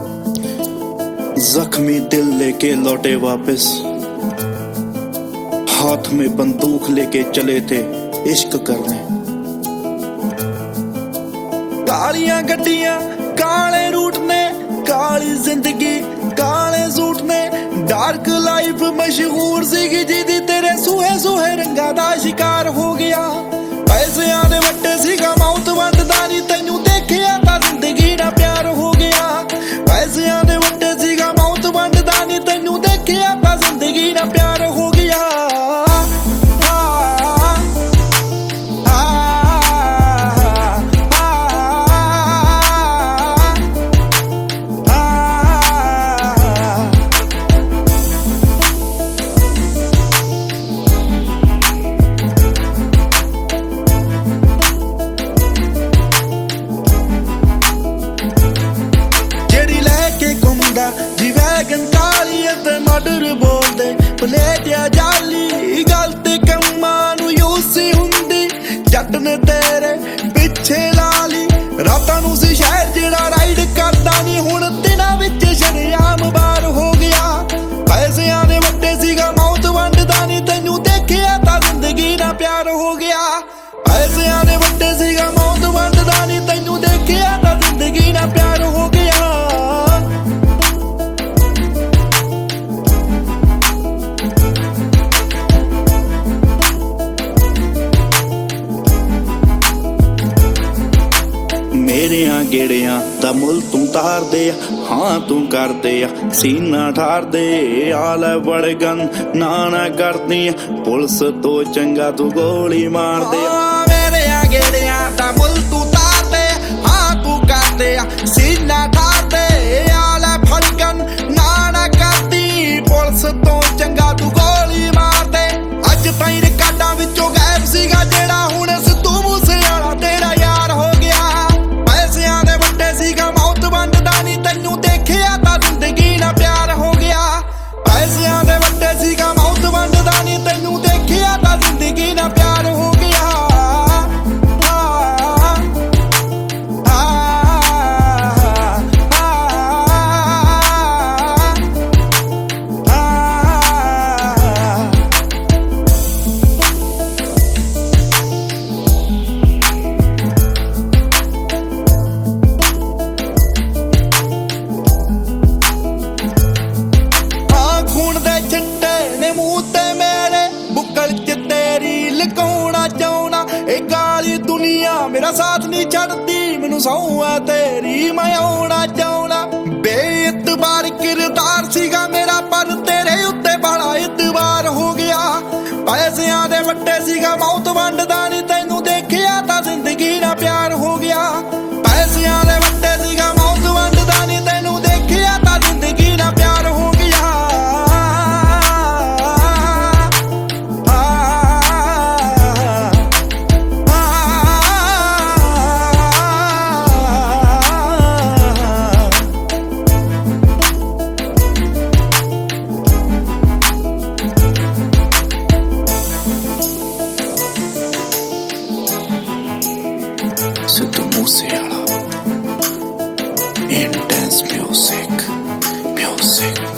जख्मी दिल लेके लौटे वापस, हाथ में बंदूक लेके चले थे इश्क करने। कालियां गड्डियां काले रूट ने, काली जिंदगी काले सूट ने, डार्क लाइफ मशहूर सीगी जिदी तेरे सूहे सूहे रंगा दा शिकार हो गया। पैसिਆਂ ਦੇ ਵੱਟੇ ਸੀਗਾ ਮੌਤ ਵੰਡਦਾ ਨੀ, ਤੈਨੂੰ ਦੇਖਿਆ ਤਾਂ ਜ਼ਿੰਦਗੀ ਨਾਲ ਪਿਆਰ ਹੋ ਗਿਆ। ਪੈਸਿਆਂ ਦੇ ਵੱਟੇ ਸੀਗਾ ਮੌਤ ਵੰਡਦਾ ਨੀ, ਤੈਨੂੰ ਦੇਖਿਆ ਤਾਂ ਜ਼ਿੰਦਗੀ ਨਾਲ ਪਿਆਰ ਹੋ ਗਿਆ। जी वैगन काली ते मर्डर बोलदे पलेटिया जाली, गल ते कम्मां नूं यूसी हुंदी, जट ने तेरे पिछे ला ली। रातां नूं सी शहर जेड़ा राइड करदा नी, हुण दिनां विच शरेआम बार हो गया। पैसिਆਂ ਦੇ ਵੱਟੇ सीगा मौत वंडदा नी, तैनूं देखिया तां जिंदगी नाल प्यार हो गया। पैसिਆਂ ਦੇ ਵੱਟੇ सीगा मौत वंडदा नी, तैनूं देखिया तां जिंदगी नाल प्यार हो गया। ਮੇਰਿਆਂ ਗੇੜਿਆਂ ਦਾ ਮੁੱਲ ਤੂੰ ਤਾਰਦੇ ਆ, ਹਾਂ ਤੂੰ ਕਰਦੇ ਆ ਸੀਨਾ ਠਾਰਦੇ। ਆ ਲੈ ਵੜਗਨ ਨਾ ਕਰਦੀ ਆ, ਪੁਲਿਸ ਤੋਂ ਚੰਗਾ ਤੂੰ ਗੋਲੀ ਮਾਰਦੇ ਆ। ਮੇਰਿਆਂ ਗੇੜਿਆਂ ਦਾ ਮੁੱਲ ਤੂੰ ਤਾਰਦੇ, ਹਾਂ ਤੂੰ ਕਰਦੇ ਆ ਸੀਨਾ ਠਾਰਦੇ। ਆ ਲੈ ਵੜਗਨ ਨਾ ਕਰਦੀ, ਪੁਲਿਸ ਤੋਂ ਚੰਗਾ ਤੂੰ ਗੋਲੀ ਮਾਰਦੇ। ਅੱਜ ਤਾਈਂ ਰਿਕਾਰਡਾਂ ਵਿੱਚੋਂ ਗਾਇਬ ਸੀਗਾ ਜਿਹੜਾ ਹੁਣ ਸਿੱਧੂ ਮੂਸੇਵਾਲਾ ਤੇਰਾ ਯਾਰ ਹੋ ਗਿਆ। ਪੈਸਿਆਂ ਦੇ ਵੱਟੇ ਸੀਗਾ ਮੌਤ ਵੰਡਦਾ ਨੀ, ਤੈਨੂੰ ਦੇਖਿਆ ਤਾਂ ਜ਼ਿੰਦਗੀ ਨਾਲ ਪਿਆਰ ਹੋ ਗਿਆ। ਪੈਸਿਆਂ ਦੇ ਵੱਟੇ ਸੀਗਾ ਮੌਤ ਵੰਡਦਾ ਨੀ, ਤੈਨੂੰ ਦੇਖਿਆ ਤਾਂ ਜ਼ਿੰਦਗੀ ਨਾਲ ਪਿਆਰ ਹੋ ਗਿਆ। मेरा साथ नहीं छड़ती, मैनू सौं है तेरी, मैं आउणा चाहुणा। बेइतबार किरदार सीगा मेरा, पर तेरे उत्ते बड़ा इतबार हो गया। पैसिਆਂ ਦੇ ਵੱਟੇ सीगा मौत वंडदा नी, तैनू देखिया तां जिंदगी नाल प्यार हो गया। पैसिਆਂ ਦੇ ਵੱਟੇ सीगा मौत वंडदा नी, तैनू देखिया तां जिंदगी नाल प्यार हो गया। Siddhu Moosewala, intense music.